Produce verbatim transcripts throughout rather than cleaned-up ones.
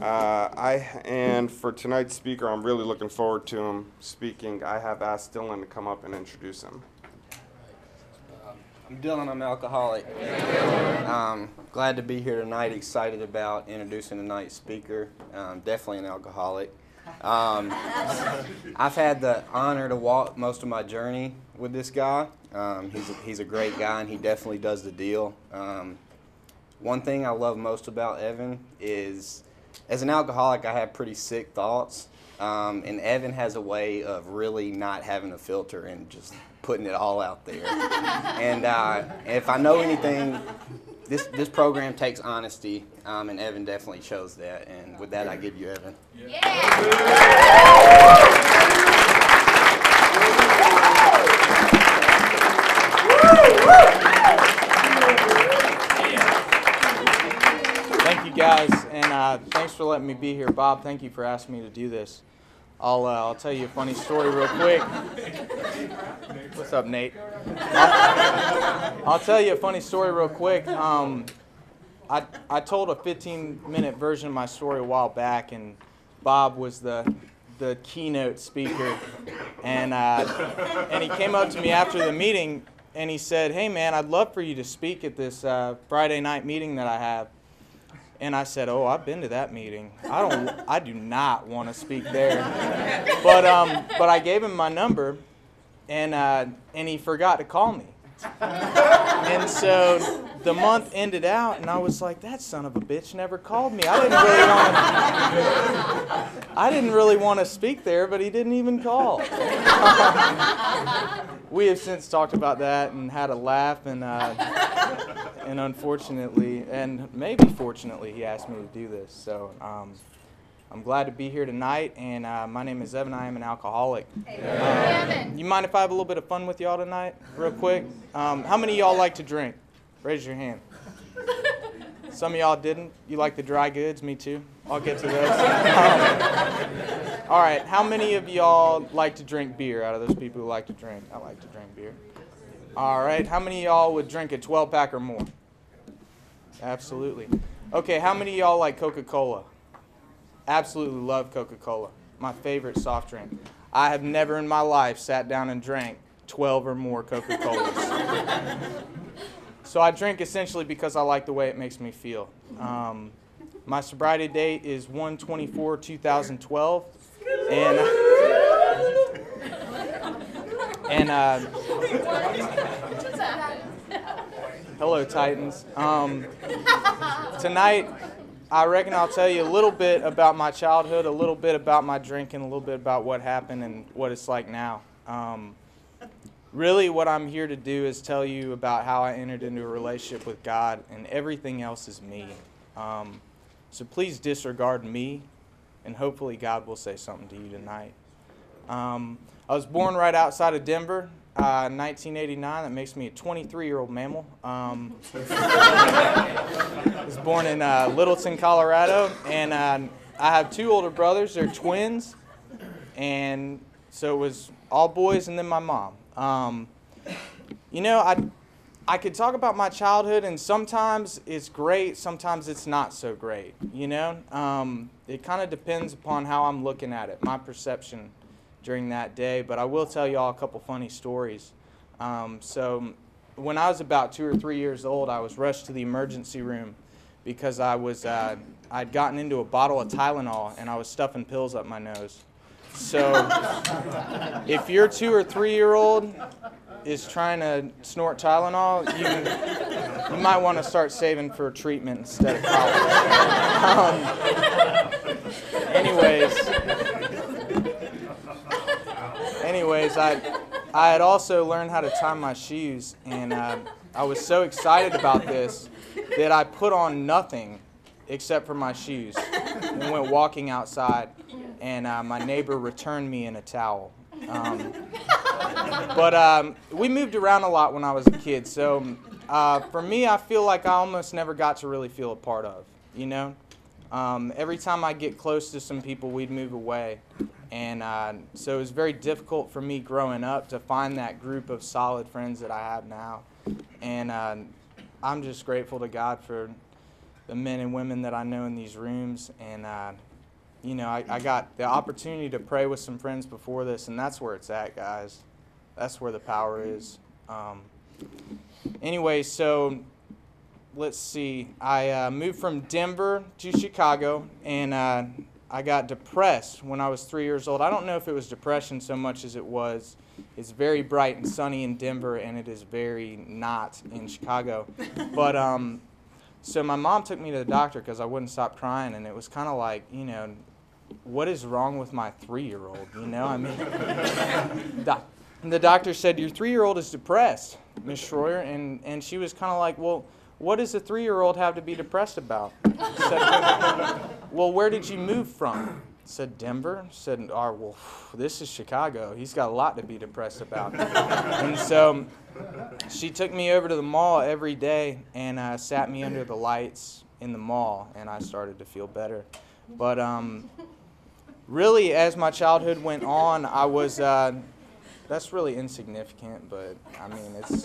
Uh, I and for tonight's speaker, I'm really looking forward to him speaking. I have asked Dylan to come up and introduce him. Um, I'm Dylan. I'm an alcoholic. Um, glad to be here tonight. Excited about introducing tonight's speaker. Um, definitely an alcoholic. Um, I've had the honor to walk most of my journey with this guy. Um, he's a, he's a great guy, and he definitely does the deal. Um, one thing I love most about Evan is, as an alcoholic, I have pretty sick thoughts, um, and Evan has a way of really not having a filter and just putting it all out there. And uh, if I know anything, this this program takes honesty, um, and Evan definitely shows that. And with that, I give you Evan. Thank you guys, and uh, thanks for letting me be here. Bob, thank you for asking me to do this. I'll uh, I'll tell you a funny story real quick. What's up, Nate? I'll, I'll tell you a funny story real quick. Um, I I told a fifteen minute version of my story a while back, and Bob was the the keynote speaker, and uh, and he came up to me after the meeting, and he said, "Hey man, I'd love for you to speak at this uh, Friday night meeting that I have." And I said, "Oh, I've been to that meeting. I don't. I do not want to speak there." But um, but I gave him my number, and uh, and he forgot to call me. And so the month ended out, and I was like, "That son of a bitch never called me. I didn't really want. I didn't really want to speak there, but he didn't even call." We have since talked about that and had a laugh, and uh, and unfortunately, and maybe fortunately, he asked me to do this. So um, I'm glad to be here tonight, and uh, my name is Evan. I am an alcoholic. Um, you mind if I have a little bit of fun with y'all tonight, real quick? Um, how many of y'all like to drink? Raise your hand. Some of y'all didn't. You like the dry goods? Me too. I'll get to those. Um, all right. How many of y'all like to drink beer out of those people who like to drink? I like to drink beer. All right. How many of y'all would drink a twelve pack or more? Absolutely. Okay. How many of y'all like Coca-Cola? Absolutely love Coca-Cola. My favorite soft drink. I have never in my life sat down and drank twelve or more Coca-Colas. So I drink essentially because I like the way it makes me feel. Um, my sobriety date is one twenty-four two thousand twelve, and and uh, hello Titans. Um, tonight, I reckon I'll tell you a little bit about my childhood, a little bit about my drinking, a little bit about what happened and what it's like now. Um, Really, what I'm here to do is tell you about how I entered into a relationship with God, and everything else is me. Um, so please disregard me, and hopefully God will say something to you tonight. Um, I was born right outside of Denver, uh, nineteen eighty-nine. That makes me a twenty-three-year-old mammal. Um, I was born in uh, Littleton, Colorado, and uh, I have two older brothers. They're twins, and so it was all boys and then my mom. Um, you know, I, I could talk about my childhood, and sometimes it's great, sometimes it's not so great, you know? Um, it kind of depends upon how I'm looking at it, my perception during that day, but I will tell you all a couple funny stories. Um, so when I was about two or three years old, I was rushed to the emergency room because I was, uh, I'd gotten into a bottle of Tylenol, and I was stuffing pills up my nose. So if your two or three-year-old is trying to snort Tylenol, you, you might want to start saving for treatment instead of college. Um, anyways, anyways, I I had also learned how to tie my shoes, and uh, I was so excited about this that I put on nothing except for my shoes and went walking outside. And uh, my neighbor returned me in a towel. Um, but um, we moved around a lot when I was a kid, so uh, for me, I feel like I almost never got to really feel a part of, you know? Um, every time I get close to some people, we'd move away. And uh, so it was very difficult for me growing up to find that group of solid friends that I have now. And uh, I'm just grateful to God for the men and women that I know in these rooms, and uh, you know, I, I got the opportunity to pray with some friends before this, and that's where it's at, guys. That's where the power is. Um, anyway, so let's see. I uh, moved from Denver to Chicago, and uh, I got depressed when I was three years old. I don't know if it was depression so much as it was, it's very bright and sunny in Denver, and it is very not in Chicago. But um, so my mom took me to the doctor because I wouldn't stop crying, and it was kind of like, you know, what is wrong with my three-year-old? You know, I mean, doc- the doctor said, your three-year-old is depressed, Miss Schroyer, and, and she was kind of like, well, what does a three-year-old have to be depressed about? I said, well, where did you move from? I said, Denver. I said, oh, well, this is Chicago. He's got a lot to be depressed about. And so she took me over to the mall every day and uh, sat me under the lights in the mall, and I started to feel better. But um, really, as my childhood went on, I was, uh, that's really insignificant, but I mean, it's,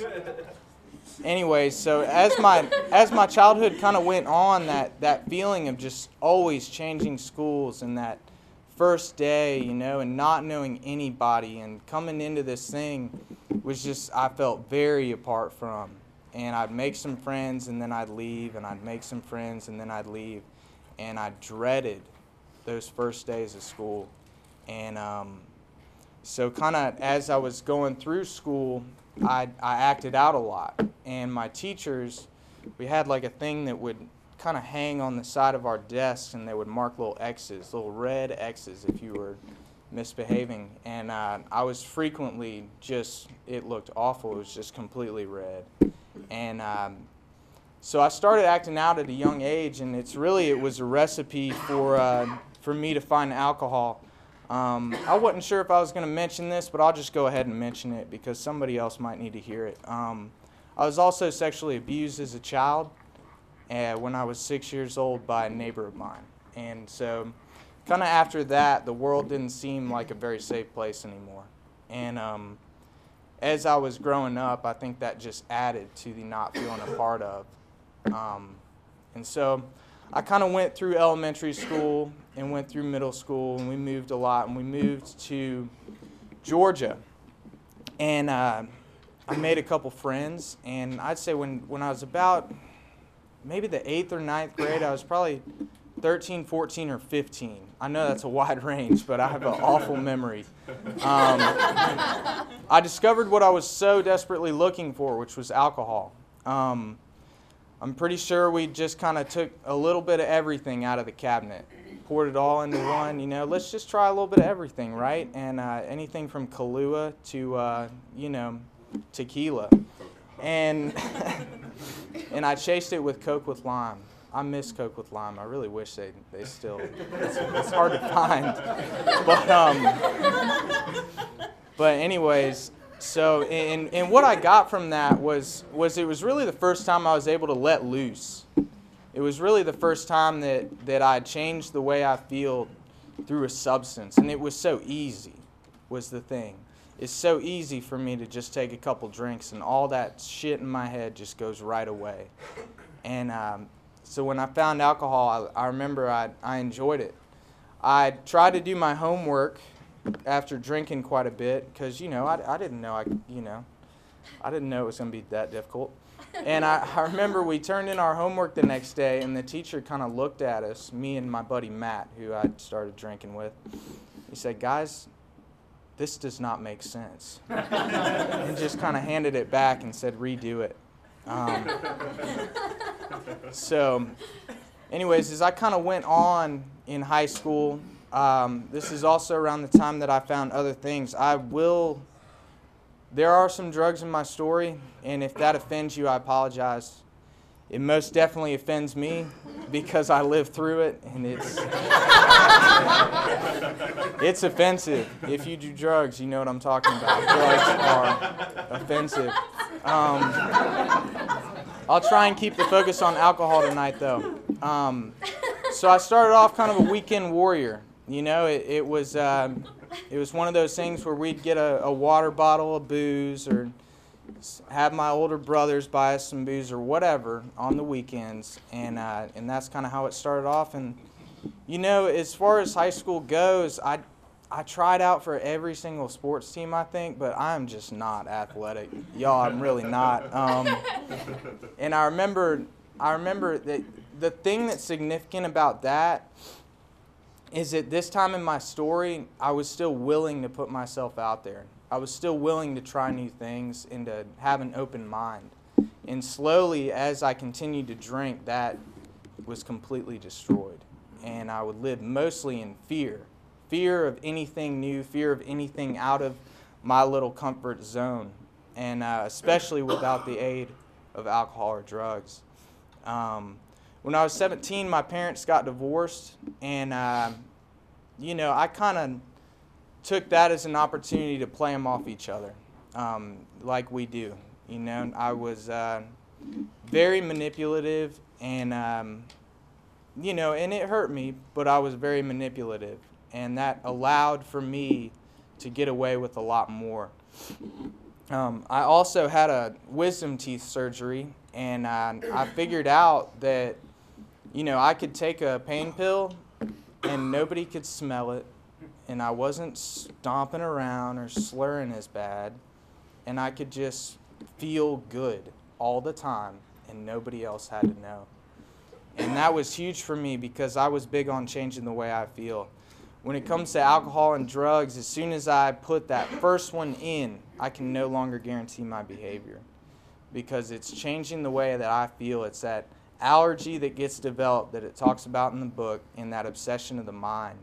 anyways, so as my, as my childhood kind of went on, that, that feeling of just always changing schools and that first day, you know, and not knowing anybody and coming into this thing was just, I felt very apart from. And I'd make some friends and then I'd leave, and I'd make some friends and then I'd leave. And I dreaded those first days of school. And um, so kind of as I was going through school, I, I acted out a lot. And my teachers, we had like a thing that would kind of hang on the side of our desks, and they would mark little X's, little red X's if you were misbehaving. And uh, I was frequently just, it looked awful. It was just completely red. And um, so I started acting out at a young age, and it's really, it was a recipe for, uh, for me to find alcohol. Um, I wasn't sure if I was going to mention this, but I'll just go ahead and mention it because somebody else might need to hear it. Um, I was also sexually abused as a child uh, when I was six years old by a neighbor of mine. And so kind of after that, the world didn't seem like a very safe place anymore. And um, as I was growing up, I think that just added to the not feeling a part of. Um, and so I kind of went through elementary school and went through middle school, and we moved a lot, and we moved to Georgia. And uh, I made a couple friends, and I'd say when, when I was about maybe the eighth or ninth grade, I was probably thirteen, fourteen, or fifteen. I know that's a wide range, but I have an awful memory. Um, I discovered what I was so desperately looking for, which was alcohol. Um, I'm pretty sure we just kind of took a little bit of everything out of the cabinet, poured it all into one, you know, let's just try a little bit of everything, right? And uh, anything from Kahlua to, uh, you know, tequila. And, and I chased it with Coke with lime. I miss Coke with lime. I really wish they, they still, it's, it's hard to find. But, um, but anyways, so, and, and what I got from that was, was it was really the first time I was able to let loose. It was really the first time that, that I changed the way I feel through a substance. And it was so easy, was the thing. It's so easy for me to just take a couple drinks and all that shit in my head just goes right away. And um, so when I found alcohol, I, I remember I, I enjoyed it. I tried to do my homework after drinking quite a bit because, you know, I, I didn't know, I, you know, I didn't know it was going to be that difficult. And I, I remember we turned in our homework the next day, and the teacher kind of looked at us, me and my buddy Matt, who I started drinking with. He said, guys, this does not make sense. And just kind of handed it back and said, redo it. Um, so anyways, as I kind of went on in high school, um, this is also around the time that I found other things. I will, there are some drugs in my story, and if that offends you, I apologize. It most definitely offends me because I lived through it, and it's it's offensive. If you do drugs, you know what I'm talking about. Drugs are offensive. Um, I'll try and keep the focus on alcohol tonight, though. Um, so I started off kind of a weekend warrior. You know, it, it was um, it was one of those things where we'd get a, a water bottle of booze, or s- have my older brothers buy us some booze or whatever on the weekends, and uh, and that's kind of how it started off. And you know, as far as high school goes, I I tried out for every single sports team, I think, but I'm just not athletic. Y'all, I'm really not. Um, and I remember, I remember that the thing that's significant about that is at this time in my story, I was still willing to put myself out there. I was still willing to try new things and to have an open mind. And slowly, as I continued to drink, that was completely destroyed. And I would live mostly in fear. Fear of anything new, fear of anything out of my little comfort zone, and uh, especially without the aid of alcohol or drugs. Um, when I was seventeen, my parents got divorced, and uh, you know, I kind of took that as an opportunity to play them off each other, um, like we do. You know, I was uh, very manipulative, and um, you know, and it hurt me, but I was very manipulative. And that allowed for me to get away with a lot more. Um, I also had a wisdom teeth surgery, and uh, I figured out that, you know, I could take a pain pill and nobody could smell it, and I wasn't stomping around or slurring as bad, and I could just feel good all the time, and nobody else had to know. And that was huge for me because I was big on changing the way I feel. When it comes to alcohol and drugs, as soon as I put that first one in, I can no longer guarantee my behavior because it's changing the way that I feel. It's that allergy that gets developed that it talks about in the book, and that obsession of the mind.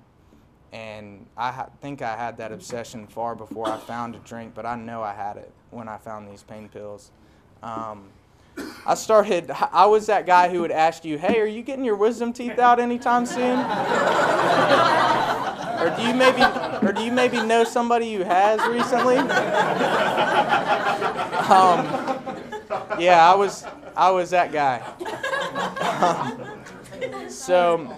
And I ha- think I had that obsession far before I found a drink, but I know I had it when I found these pain pills. Um, I started, I was that guy who would ask you, hey, are you getting your wisdom teeth out anytime soon? Or do you maybe, or do you maybe know somebody who has recently? Um, yeah, I was, I was that guy. Um, so,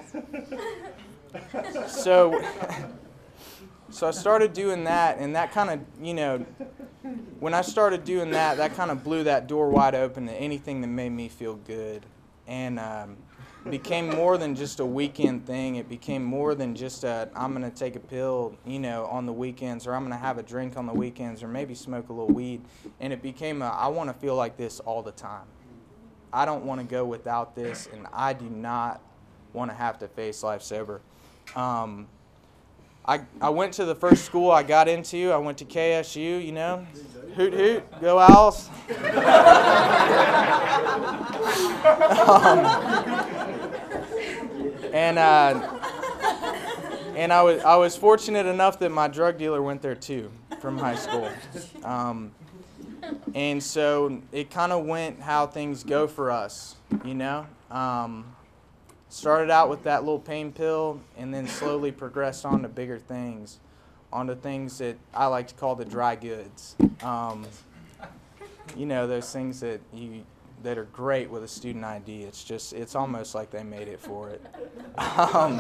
so, so I started doing that, and that kind of, you know, when I started doing that, that kind of blew that door wide open to anything that made me feel good. And um, it became more than just a weekend thing. It became more than just a, I'm going to take a pill, you know, on the weekends, or I'm going to have a drink on the weekends, or maybe smoke a little weed. And it became a, I want to feel like this all the time. I don't want to go without this, and I do not want to have to face life sober. Um, I, I went to the first school I got into. I went to K S U, you know. Hoot, hoot, go Owls. um, and uh, and I was I was fortunate enough that my drug dealer went there too from high school. Um, and so it kind of went how things go for us, you know. Um, Started out with that little pain pill, and then slowly progressed on to bigger things, onto things that I like to call the dry goods. Um, you know, those things that you that are great with a student I D. It's just, it's almost like they made it for it. Um,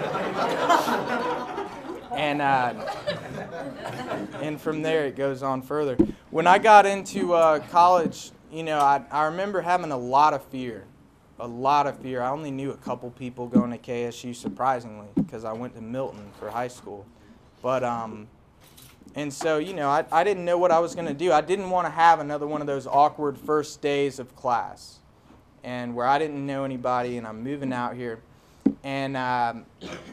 and uh, and from there it goes on further. When I got into uh, college, you know, I I remember having a lot of fear. A lot of fear. I only knew a couple people going to K S U, surprisingly, because I went to Milton for high school. But, um, and so, you know, I, I didn't know what I was going to do. I didn't want to have another one of those awkward first days of class, and where I didn't know anybody, and I'm moving out here. And, um,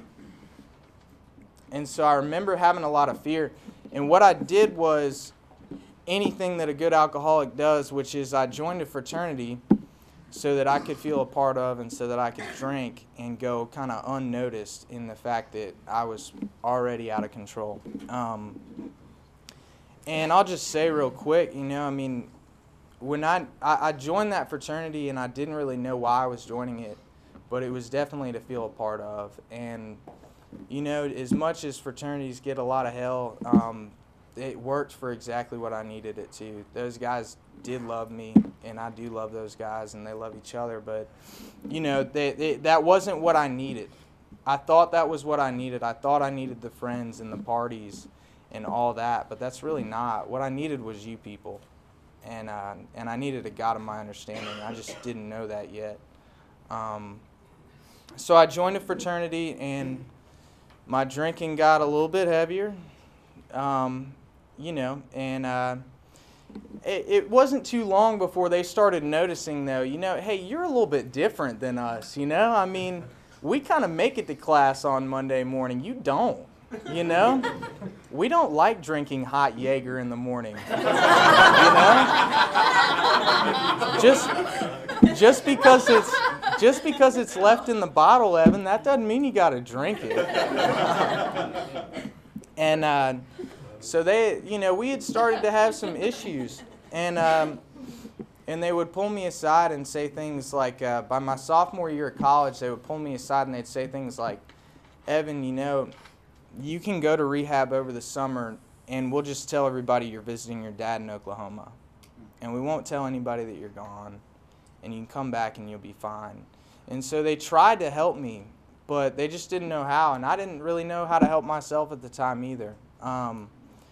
and so I remember having a lot of fear. And what I did was anything that a good alcoholic does, which is I joined a fraternity so that I could feel a part of, and so that I could drink and go kind of unnoticed in the fact that I was already out of control. Um, and I'll just say real quick, you know, I mean, when I, I, I joined that fraternity, and I didn't really know why I was joining it, but it was definitely to feel a part of. And, you know, as much as fraternities get a lot of hell, um, it worked for exactly what I needed it to. Those guys did love me, and I do love those guys, and they love each other, but, you know, they, they, that wasn't what I needed. I thought that was what I needed. I thought I needed the friends and the parties and all that, but that's really not. What I needed was you people. and uh, and I needed a God of my understanding. I just didn't know that yet. Um, so I joined a fraternity, and my drinking got a little bit heavier, um, you know, and uh, it, it wasn't too long before they started noticing, though, you know, hey, you're a little bit different than us, you know? I mean, we kind of make it to class on Monday morning. You don't, you know? We don't like drinking hot Jaeger in the morning, you know? Just, just because it's... Just because it's left in the bottle, Evan, that doesn't mean you got to drink it. And uh, so they, you know, we had started to have some issues, and um, and they would pull me aside and say things like, uh, by my sophomore year of college, they would pull me aside and they'd say things like, Evan, you know, you can go to rehab over the summer, and we'll just tell everybody you're visiting your dad in Oklahoma, and we won't tell anybody that you're gone. And you can come back and you'll be fine. And so they tried to help me, but they just didn't know how, and I didn't really know how to help myself at the time either. Um,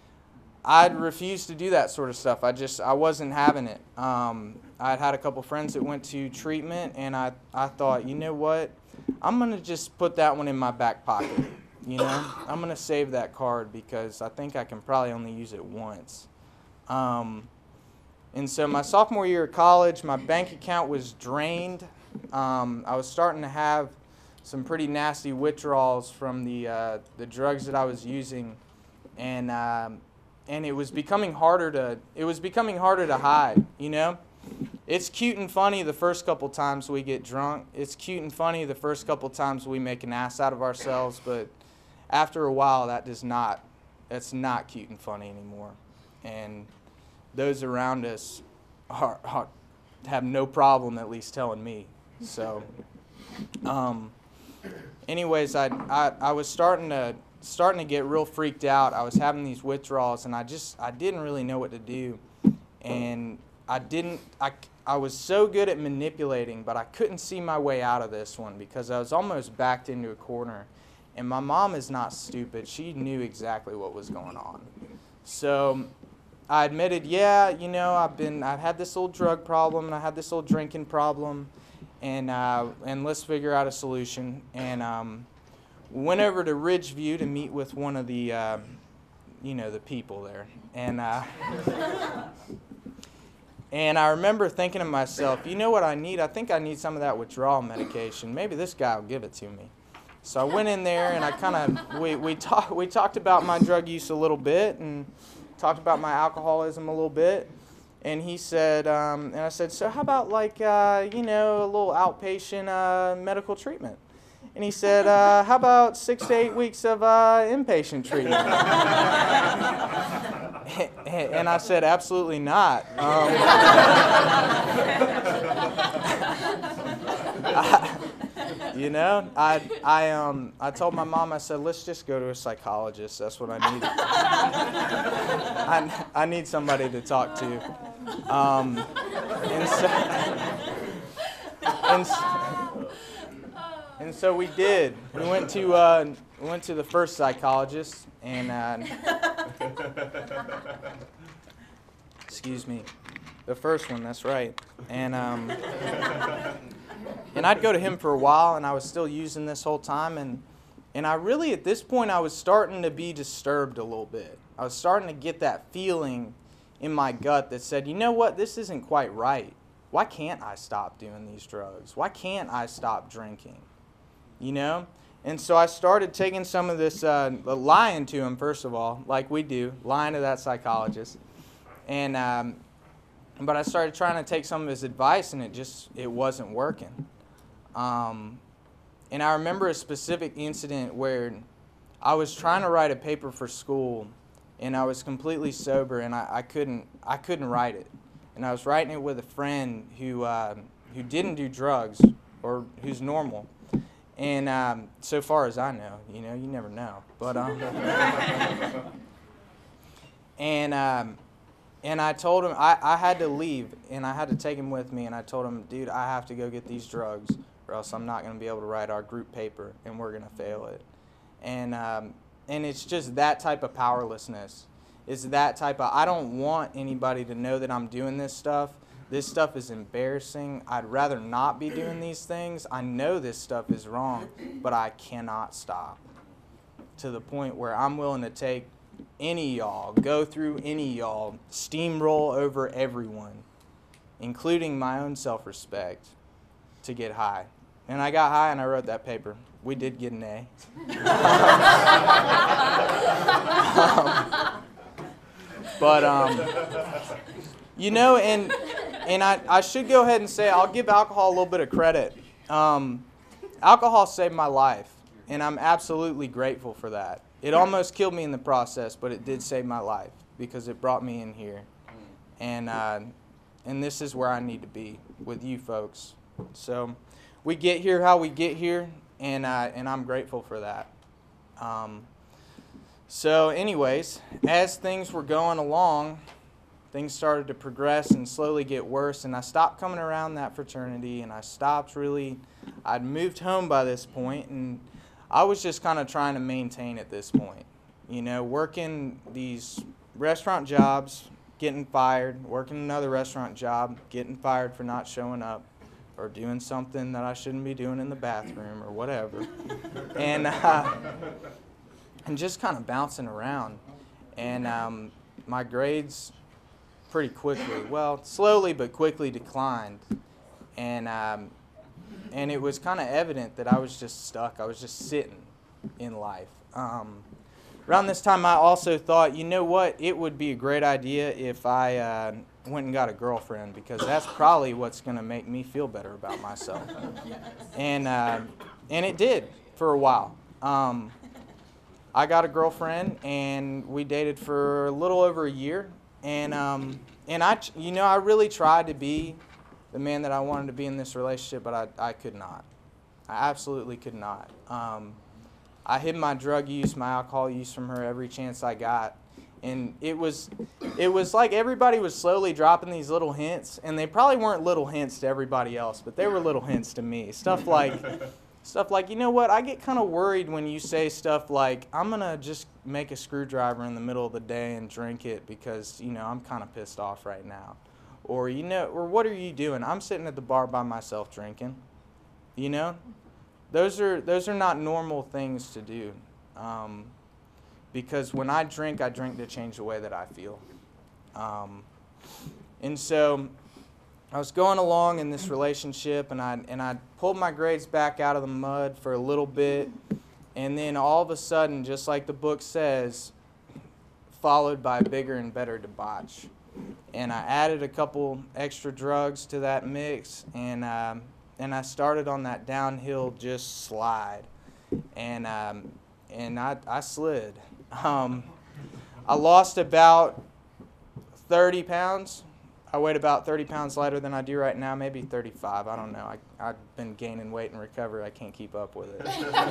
I'd refused to do that sort of stuff. I just, I wasn't having it. Um, I'd had a couple friends that went to treatment, and I, I thought, you know what, I'm going to just put that one in my back pocket, you know? I'm going to save that card because I think I can probably only use it once. Um, And so my sophomore year of college, my bank account was drained. Um, I was starting to have some pretty nasty withdrawals from the uh, the drugs that I was using, and um, and it was becoming harder to it was becoming harder to hide. You know, it's cute and funny the first couple times we get drunk. It's cute and funny the first couple times we make an ass out of ourselves, but after a while, that does not. That's not cute and funny anymore, and those around us are, are, have no problem at least telling me. So, um, anyways, I, I I was starting to starting to get real freaked out. I was having these withdrawals, and I just I didn't really know what to do, and I didn't I I was so good at manipulating, but I couldn't see my way out of this one because I was almost backed into a corner. And my mom is not stupid. She knew exactly what was going on. So I admitted, yeah, you know, I've been, I've had this little drug problem, and I had this little drinking problem, and uh, and let's figure out a solution. And um, went over to Ridgeview to meet with one of the, uh, you know, the people there. And uh, and I remember thinking to myself, you know what I need? I think I need some of that withdrawal medication. Maybe this guy will give it to me. So I went in there, and I kind of we we talked we talked about my drug use a little bit, and talked about my alcoholism a little bit, and he said, um, and I said, so how about like uh, you know, a little outpatient uh, medical treatment? And he said, uh, how about six to eight weeks of uh, inpatient treatment? And I said, absolutely not. Um, I, You know, I I um I told my mom, I said, let's just go to a psychologist. That's what I need. I I need somebody to talk to. Um, and so and so, and so we did. We went to uh we went to the first psychologist, and uh, excuse me, the first one. That's right. And um. And I'd go to him for a while, and I was still using this whole time, and and I really, at this point, I was starting to be disturbed a little bit. I was starting to get that feeling in my gut that said, you know what, this isn't quite right. Why can't I stop doing these drugs? Why can't I stop drinking? You know? And so I started taking some of this, uh, lying to him, first of all, like we do, lying to that psychologist. And um, but I started trying to take some of his advice, and it just, it wasn't working. Um, and I remember a specific incident where I was trying to write a paper for school, and I was completely sober, and I, I couldn't, I couldn't write it. And I was writing it with a friend who, uh, who didn't do drugs, or who's normal. And um, so far as I know, you know, you never know. But um, and um, and I told him I, I had to leave, and I had to take him with me. And I told him, dude, I have to go get these drugs, or else I'm not going to be able to write our group paper, and we're going to fail it. And um, and it's just that type of powerlessness. is that type of, I don't want anybody to know that I'm doing this stuff. This stuff is embarrassing. I'd rather not be doing these things. I know this stuff is wrong, but I cannot stop. To the point where I'm willing to take any y'all, go through any y'all, steamroll over everyone, including my own self-respect, to get high. And I got high and I wrote that paper. We did get an A. um, but, um, you know, and and I, I should go ahead and say I'll give alcohol a little bit of credit. Um, alcohol saved my life, and I'm absolutely grateful for that. It almost killed me in the process, but it did save my life because it brought me in here. And, uh, and this is where I need to be with you folks. So we get here how we get here, and, uh, and I'm grateful for that. Um, so anyways, as things were going along, things started to progress and slowly get worse, and I stopped coming around that fraternity, and I stopped really, I'd moved home by this point, and I was just kind of trying to maintain at this point. You know, working these restaurant jobs, getting fired, working another restaurant job, getting fired for not showing up, or doing something that I shouldn't be doing in the bathroom or whatever. and, uh, and just kind of bouncing around. And um, my grades pretty quickly, well, slowly but quickly declined. And, um, and it was kind of evident that I was just stuck. I was just sitting in life. Um, around this time, I also thought, you know what, it would be a great idea if I uh, went and got a girlfriend, because that's probably what's going to make me feel better about myself. And, uh, and it did for a while. Um, I got a girlfriend, and we dated for a little over a year. And, um, and I, you know, I really tried to be the man that I wanted to be in this relationship, but I, I could not. I absolutely could not. Um, I hid my drug use, my alcohol use from her every chance I got. And it was, it was like everybody was slowly dropping these little hints, and they probably weren't little hints to everybody else, but they were little hints to me. Stuff like, stuff like, you know what, I get kind of worried when you say stuff like, I'm going to just make a screwdriver in the middle of the day and drink it because, you know, I'm kind of pissed off right now. Or, you know, or what are you doing? I'm sitting at the bar by myself drinking. You know? Those are, those are not normal things to do. Um, because when I drink, I drink to change the way that I feel. Um, and so I was going along in this relationship, and I, and I pulled my grades back out of the mud for a little bit. And then all of a sudden, just like the book says, followed by bigger and better debauch. And I added a couple extra drugs to that mix, and um, and I started on that downhill just slide, and um, and I I slid. Um, I lost about thirty pounds. I weighed about thirty pounds lighter than I do right now, maybe thirty-five. I don't know. I I've been gaining weight in recovery. I can't keep up with it.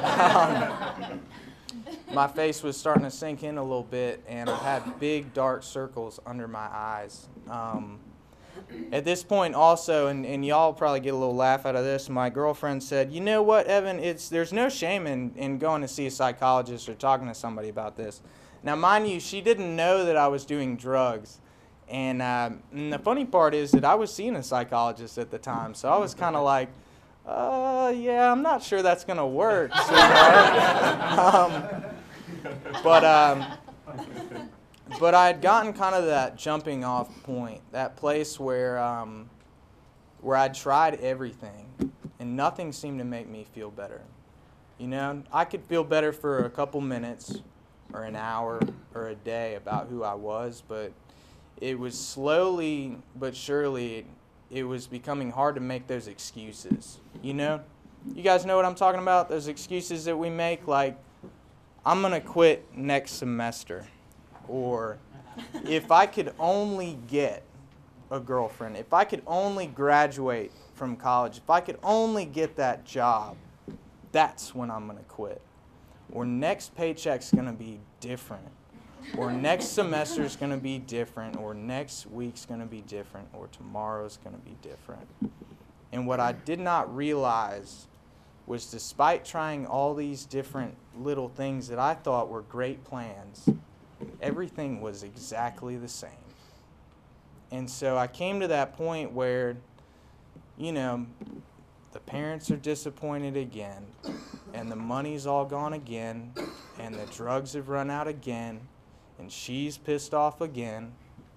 um, My face was starting to sink in a little bit, and I had big dark circles under my eyes. Um, at this point also, and, and y'all probably get a little laugh out of this, my girlfriend said, you know what, Evan, it's there's no shame in, in going to see a psychologist or talking to somebody about this. Now, mind you, she didn't know that I was doing drugs. And, uh, and the funny part is that I was seeing a psychologist at the time, so I was kind of like, Uh, yeah, I'm not sure that's going to work, sweetheart. um, but, um, but I had gotten kind of that jumping off point, that place where, um, where I'd tried everything, and nothing seemed to make me feel better. You know, I could feel better for a couple minutes, or an hour, or a day about who I was, but it was slowly but surely it was becoming hard to make those excuses, you know? You guys know what I'm talking about? Those excuses that we make, like, I'm going to quit next semester. Or, if I could only get a girlfriend, if I could only graduate from college, if I could only get that job, that's when I'm going to quit. Or next paycheck's going to be different. Or next semester's going to be different, or next week's going to be different, or tomorrow's going to be different. And what I did not realize was, despite trying all these different little things that I thought were great plans, everything was exactly the same. And so I came to that point where, you know, the parents are disappointed again, and the money's all gone again, and the drugs have run out again, and she's pissed off again,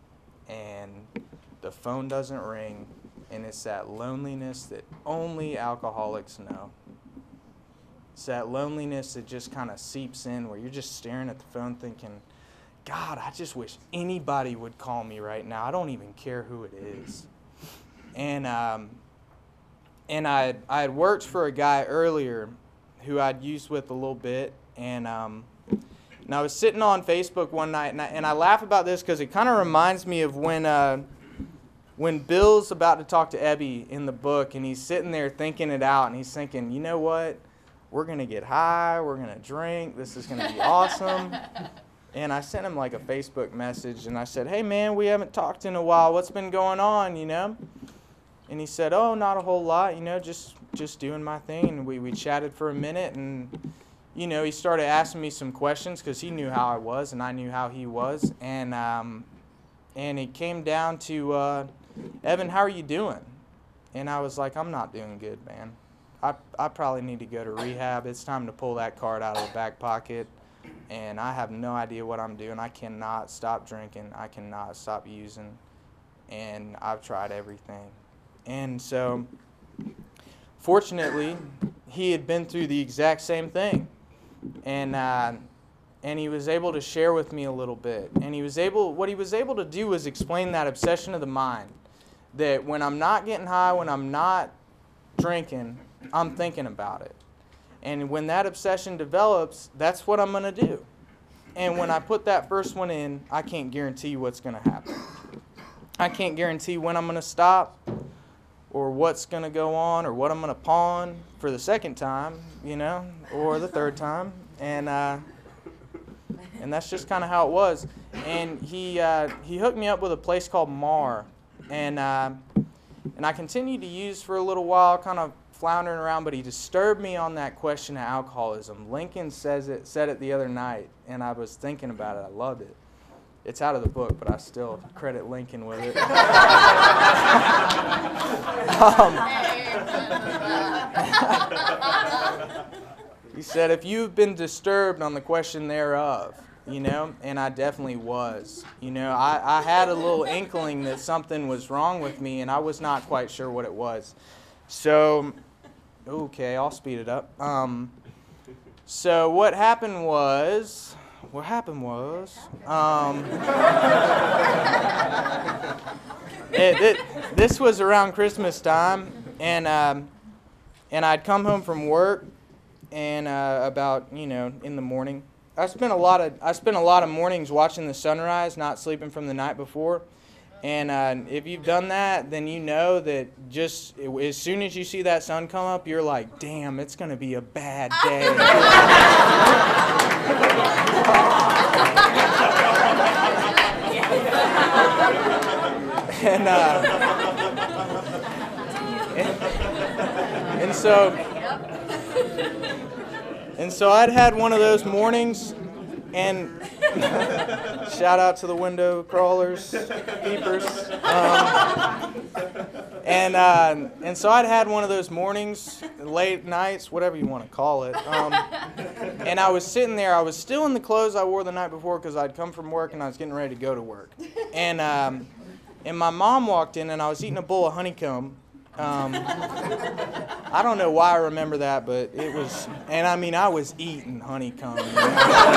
and the phone doesn't ring, and it's that loneliness that only alcoholics know. It's that loneliness that just kind of seeps in, where you're just staring at the phone thinking, God, I just wish anybody would call me right now. I don't even care who it is. And um, and I I had worked for a guy earlier who I'd used with a little bit, and um, and I was sitting on Facebook one night, and I, and I laugh about this because it kind of reminds me of when uh, when Bill's about to talk to Ebby in the book, and he's sitting there thinking it out, and he's thinking, you know what? We're gonna get high. We're gonna drink. This is gonna be awesome. And I sent him like a Facebook message, and I said, hey, man, we haven't talked in a while. What's been going on, you know? And he said, oh, not a whole lot, you know, just just doing my thing. And we, we chatted for a minute, and, you know, he started asking me some questions because he knew how I was, and I knew how he was. And um, and it came down to, uh, Evan, how are you doing? And I was like, I'm not doing good, man. I, I probably need to go to rehab. It's time to pull that card out of the back pocket. And I have no idea what I'm doing. I cannot stop drinking. I cannot stop using. And I've tried everything. And so, fortunately, he had been through the exact same thing. And uh, and he was able to share with me a little bit. And he was able, what he was able to do was explain that obsession of the mind. That when I'm not getting high, when I'm not drinking, I'm thinking about it. And when that obsession develops, that's what I'm going to do. And when I put that first one in, I can't guarantee what's going to happen. I can't guarantee when I'm going to stop or what's going to go on or what I'm going to pawn for the second time, you know, or the third time. And uh, and that's just kind of how it was. And he uh, he hooked me up with a place called Mar. And, uh, and I continued to use for a little while, kind of floundering around, but he disturbed me on that question of alcoholism. Lincoln says it, said it the other night, and I was thinking about it. I loved it. It's out of the book, but I still credit Lincoln with it. um, he said, if you've been disturbed on the question thereof, you know, and I definitely was. You know, I, I had a little inkling that something was wrong with me, and I was not quite sure what it was. So, okay, I'll speed it up. Um, so what happened was, what happened was, um, it, it, this was around Christmas time, and um, and I'd come home from work, and uh, about you know in the morning, I spent a lot of I spent a lot of mornings watching the sunrise, not sleeping from the night before. And uh, if you've done that, then you know that just as soon as you see that sun come up, you're like, damn, it's going to be a bad day. and, uh, and, and so, and so I'd had one of those mornings, and shout out to the window crawlers, peepers. Um, and uh, and so I'd had one of those mornings, late nights, whatever you want to call it. Um, and I was sitting there. I was still in the clothes I wore the night before because I'd come from work and I was getting ready to go to work. And um, and my mom walked in and I was eating a bowl of honeycomb. Um, I don't know why I remember that, but it was, and I mean, I was eating honeycomb. You know?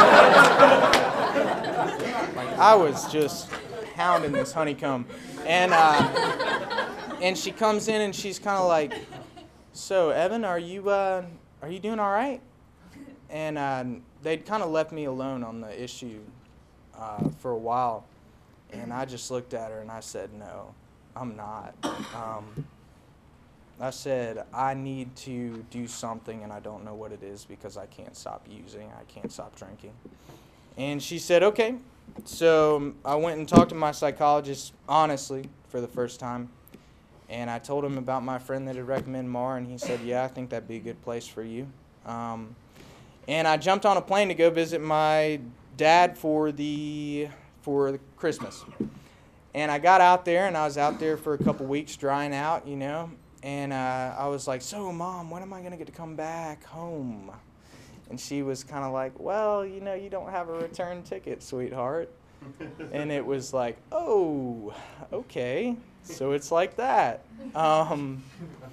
Like, I was just pounding this honeycomb. And, uh, and she comes in and she's kind of like, so, Evan, are you, uh, are you doing all right? And uh, they'd kind of left me alone on the issue uh, for a while. And I just looked at her and I said, no, I'm not. Um, I said, I need to do something and I don't know what it is because I can't stop using, I can't stop drinking. And she said, okay. So I went and talked to my psychologist, honestly, for the first time. And I told him about my friend that had recommended Mar, and he said, yeah, I think that'd be a good place for you. Um, and I jumped on a plane to go visit my Dad for the for the Christmas. And I got out there, and I was out there for a couple weeks drying out, you know. And uh, I was like, so, Mom, when am I going to get to come back home? And she was kind of like, well, you know, you don't have a return ticket, sweetheart. And it was like, oh, okay. So it's like that. Um,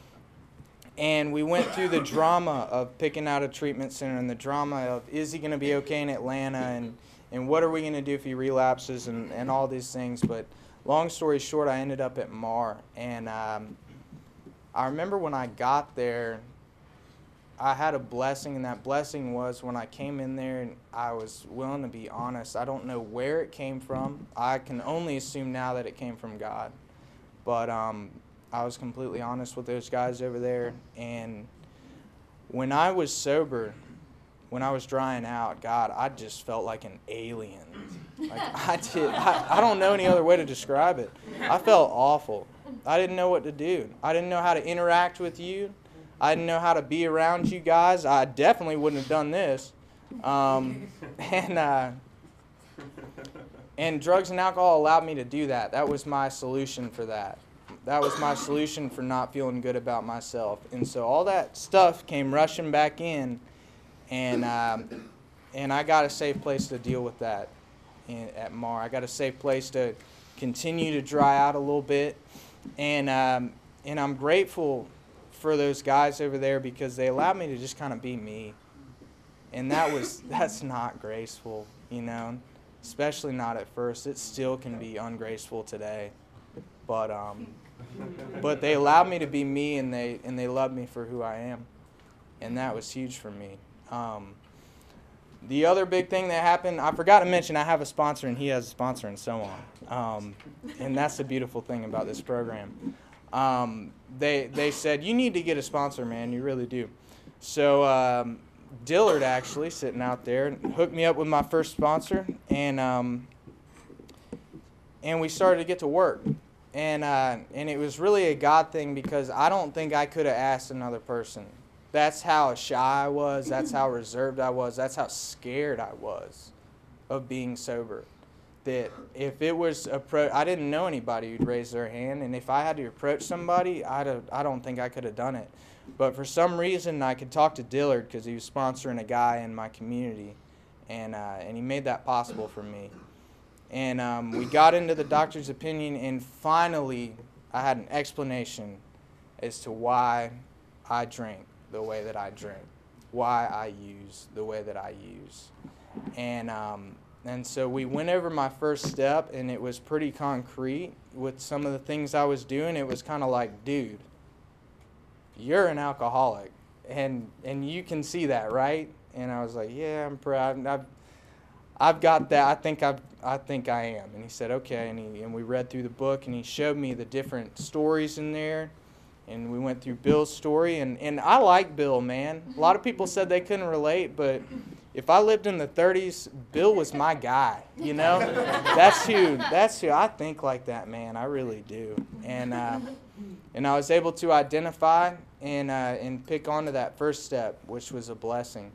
and we went through the drama of picking out a treatment center and the drama of, is he going to be okay in Atlanta? And, and what are we going to do if he relapses and, and all these things. But long story short, I ended up at M A R. And um, I remember when I got there, I had a blessing, and that blessing was when I came in there and I was willing to be honest. I don't know where it came from. I can only assume now that it came from God. But um, I was completely honest with those guys over there. And when I was sober, when I was drying out, God, I just felt like an alien. Like I did. I, I don't know any other way to describe it. I felt awful. I didn't know what to do. I didn't know how to interact with you. I didn't know how to be around you guys. I definitely wouldn't have done this. Um, and uh, and drugs and alcohol allowed me to do that. That was my solution for that. That was my solution for not feeling good about myself. And so all that stuff came rushing back in, and um, and I got a safe place to deal with that in, at M A R. I got a safe place to continue to dry out a little bit, and um, and I'm grateful for those guys over there because they allowed me to just kind of be me. And that was that's not graceful, you know, especially not at first. It still can be ungraceful today. But um but they allowed me to be me, and they and they loved me for who I am. And that was huge for me. Um the other big thing that happened, I forgot to mention, I have a sponsor and he has a sponsor and so on. Um and that's the beautiful thing about this program. Um, they they said, you need to get a sponsor, man, you really do. So um, Dillard actually, sitting out there, hooked me up with my first sponsor, and um, and we started to get to work. And uh, and it was really a God thing because I don't think I could have asked another person. That's how shy I was, that's how reserved I was, that's how scared I was of being sober. That if it was appro- I didn't know anybody who'd raise their hand, and if I had to approach somebody, I'd have, I don't think I could have done it. But for some reason, I could talk to Dillard because he was sponsoring a guy in my community, and uh, and he made that possible for me. And um, we got into the doctor's opinion, and finally, I had an explanation as to why I drink the way that I drink, why I use the way that I use, and. Um, And so we went over my first step, and it was pretty concrete with some of the things I was doing. It was kind of like, dude, you're an alcoholic, and and you can see that, right? And I was like, yeah, I'm proud. I've I've got that. I think I I think I am. And he said, okay. And he and we read through the book, and he showed me the different stories in there, and we went through Bill's story, and and I like Bill, man. A lot of people said they couldn't relate, but if I lived in the thirties, Bill was my guy, you know? That's who, that's who, I think like that, man. I really do. And uh, and I was able to identify and uh, and pick onto that first step, which was a blessing.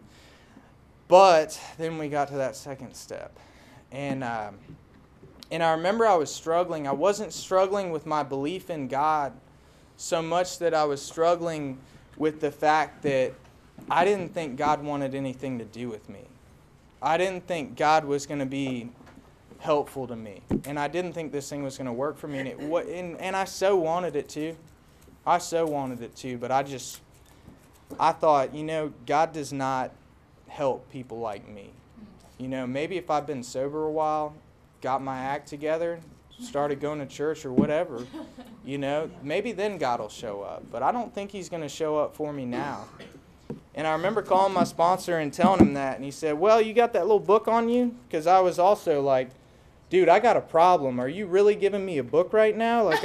But then we got to that second step. And, um, and I remember I was struggling. I wasn't struggling with my belief in God so much that I was struggling with the fact that I didn't think God wanted anything to do with me. I didn't think God was going to be helpful to me. And I didn't think this thing was going to work for me. And, it, and, and I so wanted it to. I so wanted it to. But I just, I thought, you know, God does not help people like me. You know, maybe if I've been sober a while, got my act together, started going to church or whatever, you know, maybe then God will show up. But I don't think he's going to show up for me now. And I remember calling my sponsor and telling him that, and he said, well, you got that little book on you? Because I was also like, dude, I got a problem. Are you really giving me a book right now? Like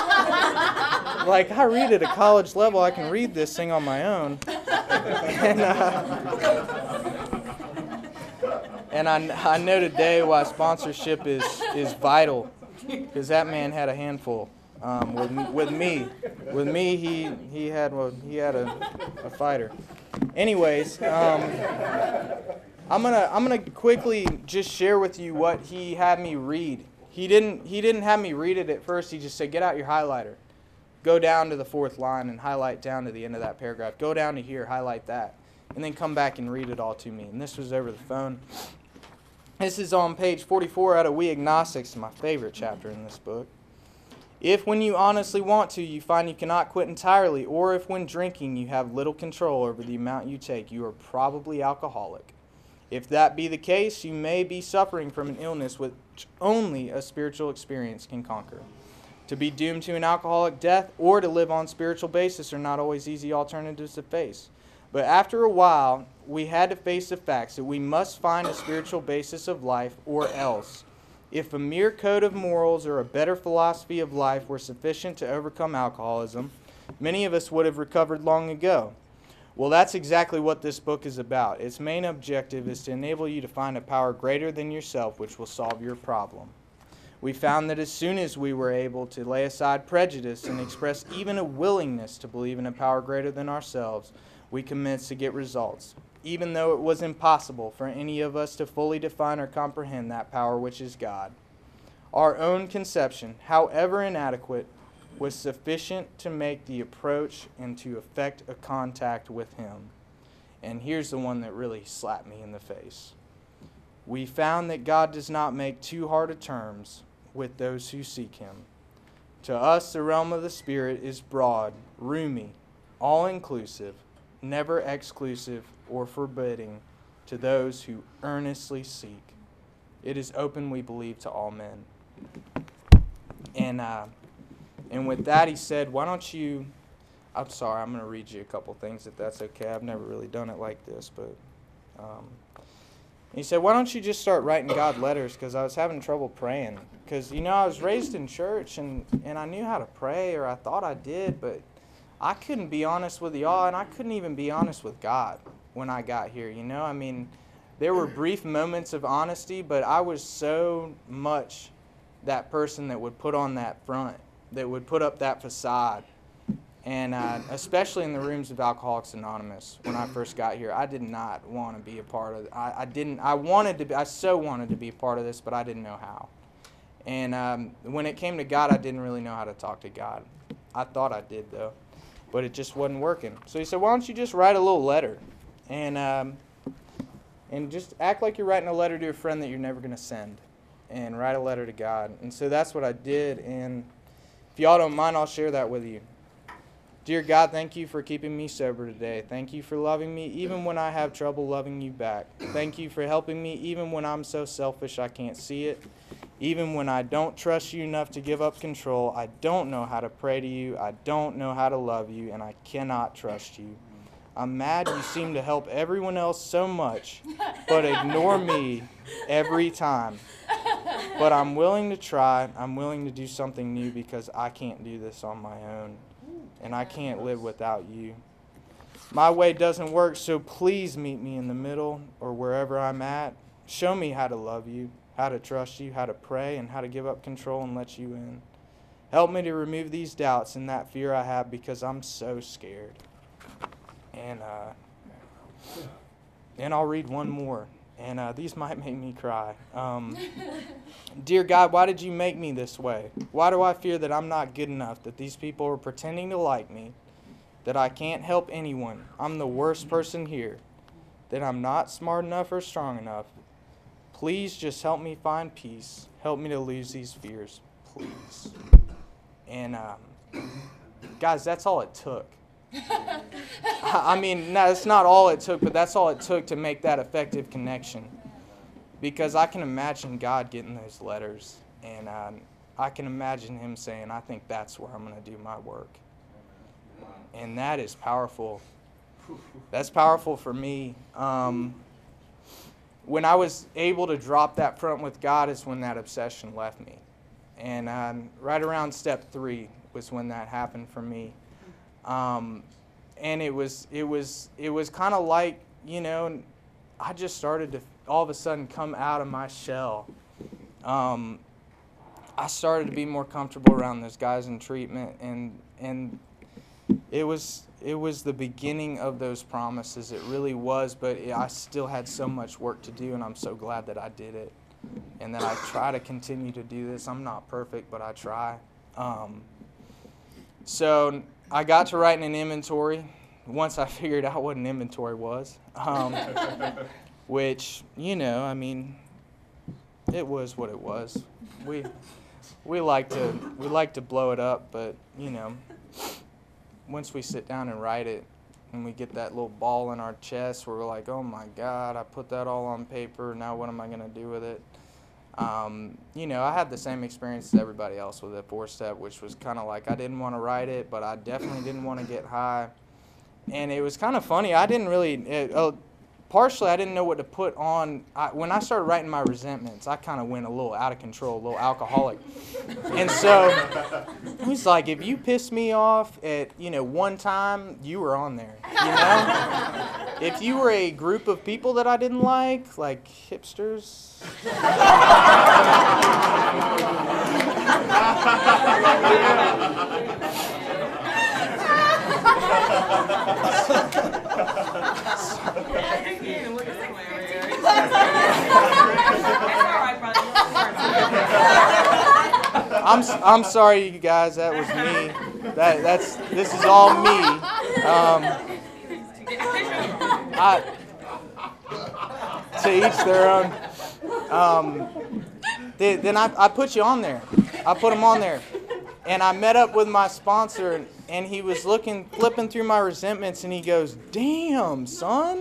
I, like I read at a college level. I can read this thing on my own. And, uh, and I, I know today why sponsorship is, is vital, because that man had a handful. Um, with with me, with me, he he had well, he had a, a fighter. Anyways, um, I'm gonna I'm gonna quickly just share with you what he had me read. He didn't he didn't have me read it at first. He just said, get out your highlighter, go down to the fourth line and highlight down to the end of that paragraph. Go down to here, highlight that, and then come back and read it all to me. And this was over the phone. This is on page forty-four out of We Agnostics, my favorite chapter in this book. If when you honestly want to, you find you cannot quit entirely, or if when drinking you have little control over the amount you take, you are probably alcoholic. If that be the case, you may be suffering from an illness which only a spiritual experience can conquer. To be doomed to an alcoholic death or to live on spiritual basis are not always easy alternatives to face. But after a while, we had to face the facts that we must find a spiritual basis of life, or else. If a mere code of morals or a better philosophy of life were sufficient to overcome alcoholism, many of us would have recovered long ago. Well, that's exactly what this book is about. Its main objective is to enable you to find a power greater than yourself which will solve your problem. We found that as soon as we were able to lay aside prejudice and express even a willingness to believe in a power greater than ourselves, we commenced to get results, even though it was impossible for any of us to fully define or comprehend that power which is God. Our own conception, however inadequate, was sufficient to make the approach and to effect a contact with Him. And here's the one that really slapped me in the face. We found that God does not make too hard of terms with those who seek Him. To us, the realm of the Spirit is broad, roomy, all-inclusive, never exclusive or forbidding to those who earnestly seek. It is open, we believe, to all men. And uh, and with that, he said, why don't you, I'm sorry, I'm going to read you a couple things if that's okay. I've never really done it like this, but um, he said, why don't you just start writing God letters, because I was having trouble praying. Because, you know, I was raised in church, and, and I knew how to pray, or I thought I did, but I couldn't be honest with y'all, and I couldn't even be honest with God when I got here, you know? I mean, there were brief moments of honesty, but I was so much that person that would put on that front, that would put up that facade. And uh, especially in the rooms of Alcoholics Anonymous, when I first got here, I did not want to be a part of it. I, I didn't, I wanted to be, I so wanted to be a part of this, but I didn't know how. And um, when it came to God, I didn't really know how to talk to God. I thought I did, though. But it just wasn't working. So he said, why don't you just write a little letter? And um, and just act like you're writing a letter to a friend that you're never going to send. And write a letter to God. And so that's what I did. And if y'all don't mind, I'll share that with you. Dear God, thank you for keeping me sober today. Thank you for loving me even when I have trouble loving you back. Thank you for helping me even when I'm so selfish I can't see it. Even when I don't trust you enough to give up control, I don't know how to pray to you, I don't know how to love you, and I cannot trust you. I'm mad you seem to help everyone else so much, but ignore me every time. But I'm willing to try, I'm willing to do something new because I can't do this on my own, and I can't live without you. My way doesn't work, so please meet me in the middle or wherever I'm at. Show me how to love you, how to trust you, how to pray, and how to give up control and let you in. Help me to remove these doubts and that fear I have because I'm so scared. And uh, and I'll read one more, and uh, these might make me cry. Um, Dear God, why did you make me this way? Why do I fear that I'm not good enough, that these people are pretending to like me, that I can't help anyone, I'm the worst person here, that I'm not smart enough or strong enough? Please just help me find peace. Help me to lose these fears, please. And, um, guys, that's all it took. I mean, no, that's not all it took, but that's all it took to make that effective connection. Because I can imagine God getting those letters, and um, I can imagine Him saying, I think that's where I'm going to do my work. And that is powerful. That's powerful for me. Um, when I was able to drop that front with God is when that obsession left me. And um, right around step three was when that happened for me. Um, and it was it was it was kind of like, you know, I just started to all of a sudden come out of my shell. Um, I started to be more comfortable around those guys in treatment, and and it was it was the beginning of those promises. It really was, but it, I still had so much work to do, and I'm so glad that I did it, and that I try to continue to do this. I'm not perfect, but I try. Um, so I got to writing an inventory once I figured out what an inventory was, um, which, you know, I mean, it was what it was. We we like to we like to blow it up, but you know, once we sit down and write it, and we get that little ball in our chest where we're like, oh my God, I put that all on paper. Now what am I gonna do with it? Um, you know, I had the same experience as everybody else with the four step, which was kind of like I didn't want to write it, but I definitely didn't want to get high. And it was kind of funny. I didn't really. It, uh, Partially, I didn't know what to put on. I, when I started writing my resentments, I kind of went a little out of control, a little alcoholic. And so he's like, if you pissed me off at, you know, one time, you were on there, you know? If you were a group of people that I didn't like, like hipsters. I'm I'm sorry, you guys. That was me. That that's this is all me. Um, I, to each their own. Um, they, then I I put you on there. I put them on there, and I met up with my sponsor, and, and he was looking, flipping through my resentments, and he goes, "Damn, son."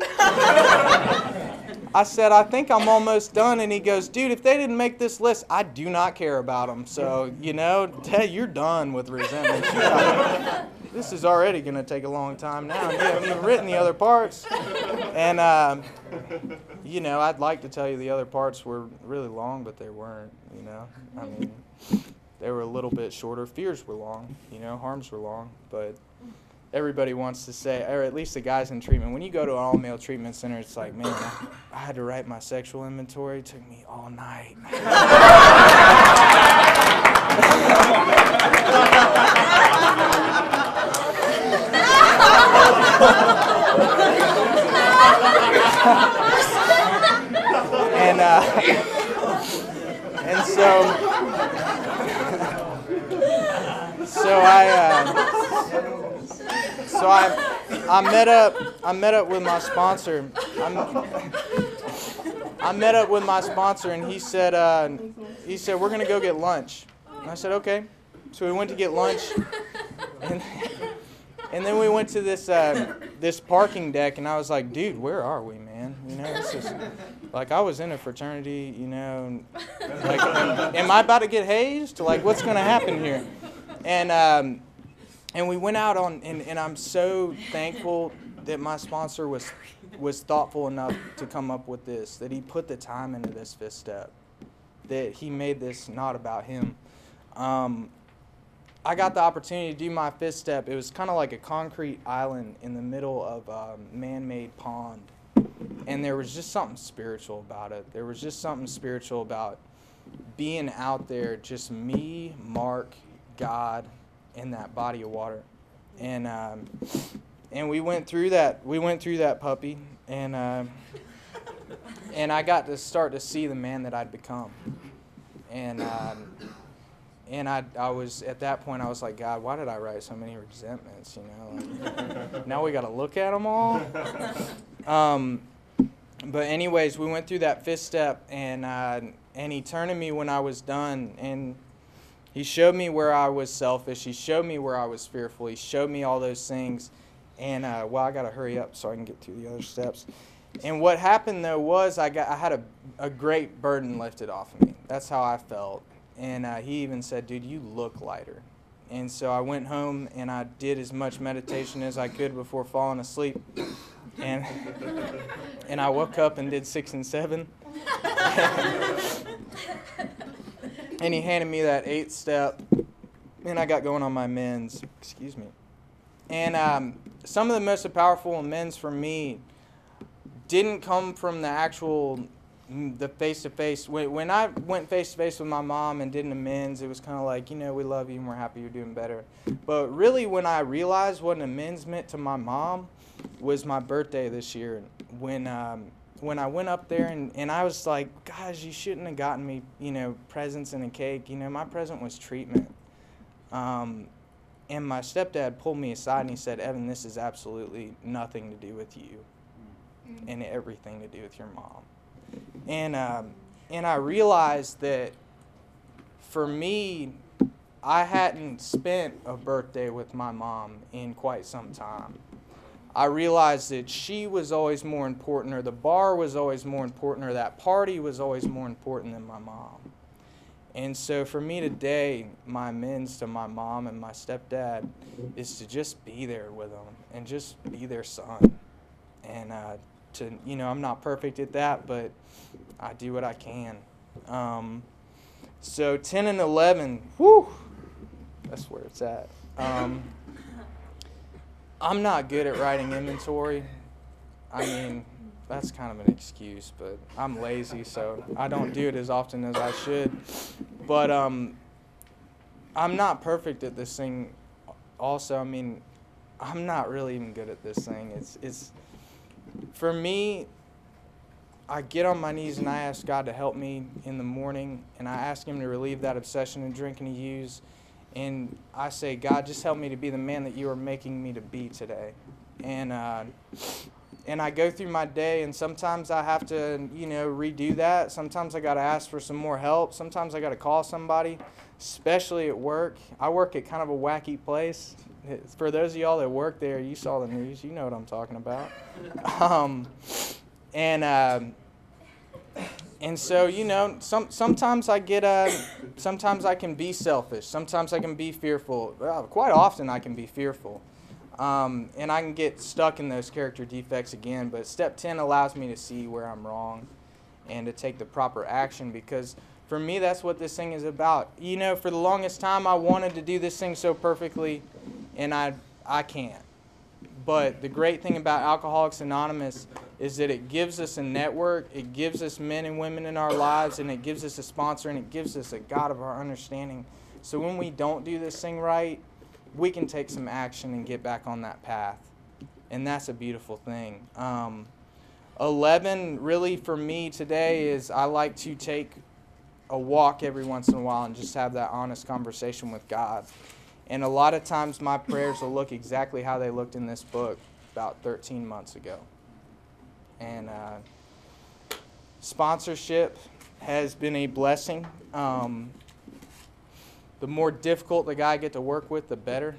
I said, I think I'm almost done. And he goes, dude, if they didn't make this list, I do not care about them. So, you know, hey, you're done with resentment. This is already going to take a long time now. You haven't even written the other parts. And, uh, you know, I'd like to tell you the other parts were really long, but they weren't, you know. I mean, they were a little bit shorter. Fears were long, you know, harms were long, but everybody wants to say, or at least the guys in treatment, when you go to an all-male treatment center, it's like, man, I, I had to write my sexual inventory. It took me all night. and, uh, and so, so I, uh, So I, I met up. I met up with my sponsor. I'm, I met up with my sponsor, and he said, uh, he said, we're gonna go get lunch. And I said, okay. So we went to get lunch, and and then we went to this uh, this parking deck, and I was like, dude, where are we, man? You know, it's just like I was in a fraternity, you know. And, like, am I about to get hazed? Like, what's gonna happen here? And um, And we went out on, and, and I'm so thankful that my sponsor was was thoughtful enough to come up with this, that he put the time into this fifth step, that he made this not about him. Um, I got the opportunity to do my fifth step. It was kind of like a concrete island in the middle of a man-made pond, and there was just something spiritual about it. There was just something spiritual about being out there, just me, Mark, God, in that body of water. And um, and we went through that we went through that puppy, and uh, and I got to start to see the man that I'd become. And um, and I I was at that point I was like, God, why did I write so many resentments, you know? Like, now we got to look at them all. Um, but anyways, we went through that fifth step, and uh, and he turned to me when I was done, and he showed me where I was selfish. He showed me where I was fearful. He showed me all those things. And, uh, well, I got to hurry up so I can get through the other steps. And what happened, though, was I got I had a, a great burden lifted off of me. That's how I felt. And uh, he even said, dude, you look lighter. And so I went home, and I did as much meditation as I could before falling asleep. And, and I woke up and did six and seven. And he handed me that eighth step, and I got going on my amends. Excuse me. And um, some of the most powerful amends for me didn't come from the actual the face-to-face, when, when I went face-to-face with my mom and did an amends, it was kind of like, you know, we love you and we're happy you're doing better. But really when I realized what an amends meant to my mom was my birthday this year. When um, when I went up there and, and I was like, guys, you shouldn't have gotten me, you know, presents and a cake. You know, my present was treatment. Um, and my stepdad pulled me aside and he said, Evan, this is absolutely nothing to do with you and everything to do with your mom. And um, and I realized that for me, I hadn't spent a birthday with my mom in quite some time. I realized that she was always more important, or the bar was always more important, or that party was always more important than my mom. And so for me today, my amends to my mom and my stepdad is to just be there with them and just be their son. And uh, to, you know, I'm not perfect at that, but I do what I can. Um, so ten and eleven, whew, that's where it's at. Um, I'm not good at writing inventory. I mean, that's kind of an excuse, but I'm lazy, so I don't do it as often as I should. But um, I'm not perfect at this thing also. I mean, I'm not really even good at this thing. It's, it's for me, I get on my knees and I ask God to help me in the morning, and I ask Him to relieve that obsession in drinking and use. And I say, God, just help me to be the man that you are making me to be today. And uh, and I go through my day, and sometimes I have to, you know, redo that. Sometimes I got to ask for some more help. Sometimes I got to call somebody, especially at work. I work at kind of a wacky place. For those of y'all that work there, you saw the news. You know what I'm talking about. Um, and uh, and so, you know, some sometimes I get uh, sometimes I can be selfish. Sometimes I can be fearful. Well, quite often I can be fearful. Um, and I can get stuck in those character defects again. But step ten allows me to see where I'm wrong and to take the proper action, because for me, that's what this thing is about. You know, for the longest time, I wanted to do this thing so perfectly, and I I can't. But the great thing about Alcoholics Anonymous is that it gives us a network, it gives us men and women in our lives, and it gives us a sponsor, and it gives us a God of our understanding. So when we don't do this thing right, we can take some action and get back on that path. And that's a beautiful thing. Um, eleven, really for me today, is I like to take a walk every once in a while and just have that honest conversation with God. And a lot of times my prayers will look exactly how they looked in this book about thirteen months ago. And uh, sponsorship has been a blessing. Um, the more difficult the guy I get to work with, the better.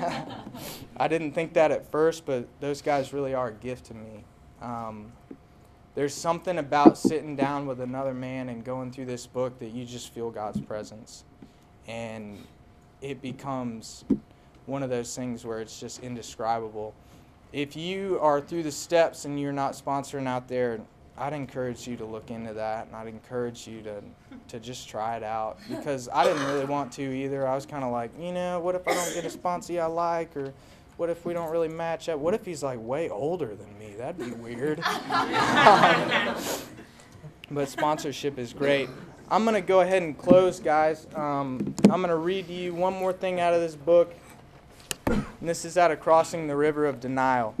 I didn't think that at first, but those guys really are a gift to me. Um, there's something about sitting down with another man and going through this book that you just feel God's presence. And it becomes one of those things where it's just indescribable. If you are through the steps and you're not sponsoring out there, I'd encourage you to look into that, and I'd encourage you to to just try it out, because I didn't really want to either. I was kind of like, you know, what if I don't get a sponsee I like, or what if we don't really match up? What if he's like way older than me? That'd be weird. um, but sponsorship is great. I'm going to go ahead and close, guys. Um, I'm going to read you one more thing out of this book. And this is out of Crossing the River of Denial.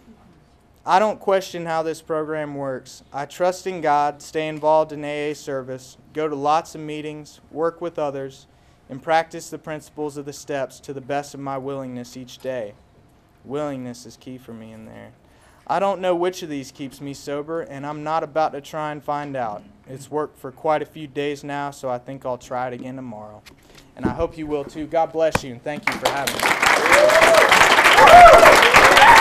I don't question how this program works. I trust in God, stay involved in A A service, go to lots of meetings, work with others, and practice the principles of the steps to the best of my willingness each day. Willingness is key for me in there. I don't know which of these keeps me sober, and I'm not about to try and find out. It's worked for quite a few days now, so I think I'll try it again tomorrow. And I hope you will too. God bless you, and thank you for having me.